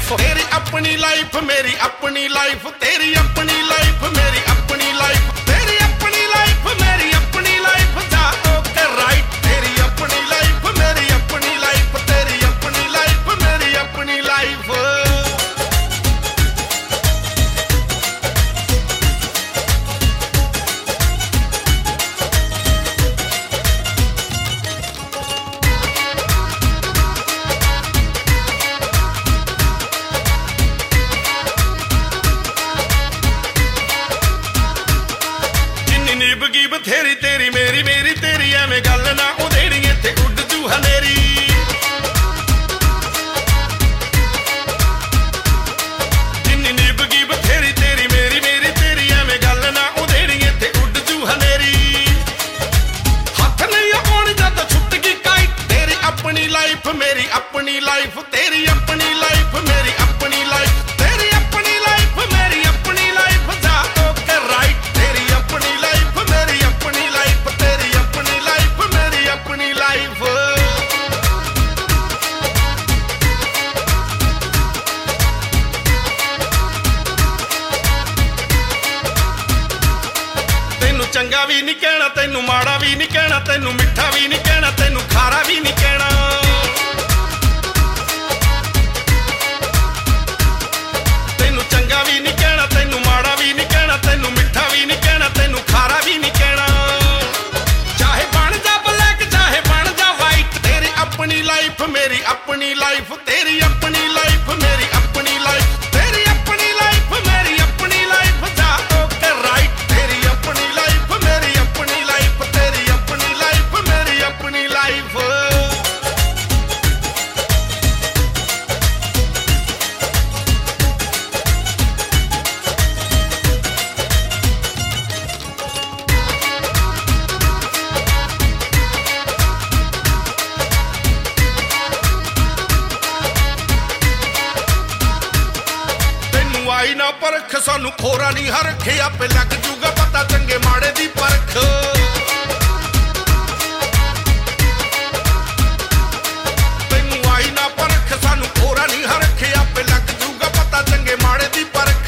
Life, तेरी अपनी life मेरी अपनी लाइफ, तेरी अपनी लाइफ मेरी अपनी लाइफ, तेरी अपनी लाइफ मेरी अपनी लाइफ, जा ओके राइट। तेरी अपनी लाइफ मेरी अपनी लाइफ, तेरी अपनी लाइफ मेरी अपनी लाइफ। बथेरी तेरी मेरी मेरी तेरी एवें गल ना उधेड़ी इत्थे उड जू हनेरी। जिन्नी निभगी बथेरी तेरी मेरी मेरी तेरी एवें गल ना उधेड़ी इत्थे उड जू हनेरी। हथ नहीं आउण जद छुट गई काइट, तेरी अपनी लाइफ मेरी अपनी लाइफ, तेरी अपनी लाइफ मेरी अपनी लाइफ, तेरी अपनी लाइफ मेरी अपनी लाइफ, जा ओके राइट। तेरी अपनी लाइफ मेरी अपनी लाइफ, तेरी अपनी लाइफ मेरी अपनी लाइफ। तेनू चंगा भी नहीं कहना, तेनू माड़ा भी नहीं कहना, तेनू मिठा भी नहीं कहना, तेनू खारा भी नहीं कहना। तेनू चंगा भी नहीं कहना, तेनू माड़ा भी नहीं कहना, तेनू मिठा भी नहीं कहना, तेनू खारा भी नहीं कहना। चाहे बन जा ब्लैक चाहे बन जा वाइट, तेरी अपनी लाइफ मेरी अपनी लाइफ, तेरी अपनी लाइफ मेरी अपनी लाइफ, तेरी अपनी लाइफ मेरी अपनी लाइफ, जा ओके राइट। तेरी अपनी लाइफ मेरी अपनी लाइफ, तेरी अपनी लाइफ मेरी अपनी लाइफ। आई ना परख सानू खोरा नहीं हरखे, आपे लग जूगा पता चंगे माड़े दी परख। तेनू आई ना परख सानू खोरा नहीं हरखे, आपे लग जूगा पता चंगे माड़े दी परख।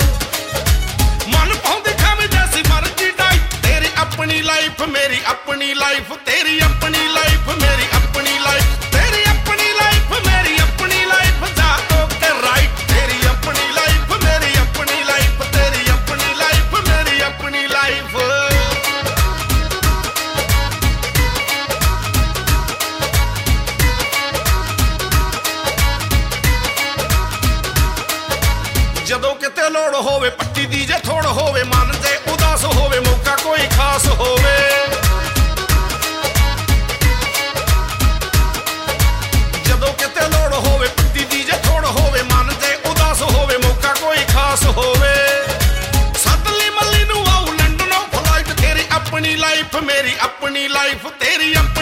मन पाउंदी खावे जैसी मर्जी डाइट, तेरी अपनी लाइफ मेरी अपनी लाइफ, तेरी अपनी लाइफ मेरी अपनी लाइफ, तेरी अपनी लाइफ मेरी अपनी लाइफ, जा ओके राइट। तेरी अपनी लाइफ मेरी अपनी लाइफ, तेरी अपनी लाइफ मेरी अपनी लाइफ। जदों किते लोड़ होवे पट्टी दी जे थोड़ होवे, मन जे उदास होवे मौका कोई खास होवे। जदों किते लोड़ होवे पट्टी दी जे थोड़ होवे, मन जे उदास होवे मौका कोई खास होवे। सदली मल्ली नू आऊ लंडनों फ्लाइट, तेरी अपनी लाइफ मेरी अपनी लाइफ, तेरी